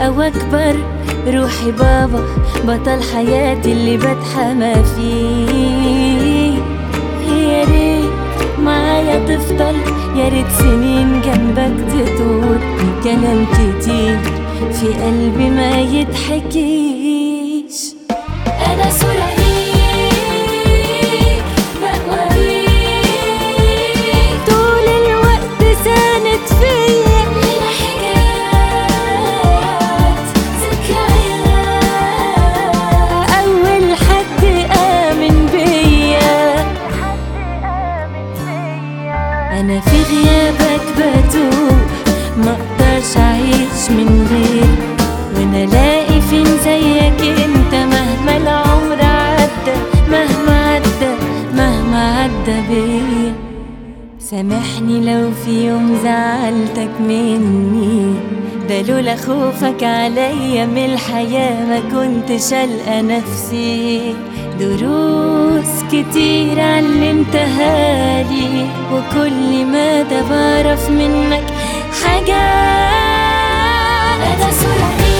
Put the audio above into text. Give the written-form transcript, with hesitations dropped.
أو أكبر روحي بابا بطل حياتي اللي بتحمى فيه. يا ريت معايا تفضل، يا ريت سنين جنبك تطول، كلام كتير في قلبي ما يتحكيش. أنا صورة ليك بقويك طول الوقت ساند فيا، حكايات ذكريات أول حد آمن بيا. أنا في غيابك بتوه، مقدرش أعيش من غيرك، وانا الاقي فين زيك انت مهما العمر عدى، مهما عدى بيا. سامحني لو في يوم زعلتك مني، ده لولا خوفك عليا من الحياة ما كنتش ألقى نفسي. دروس كتير علمتها لي، وكل مدى بعرف منك حاجات. أنا صورة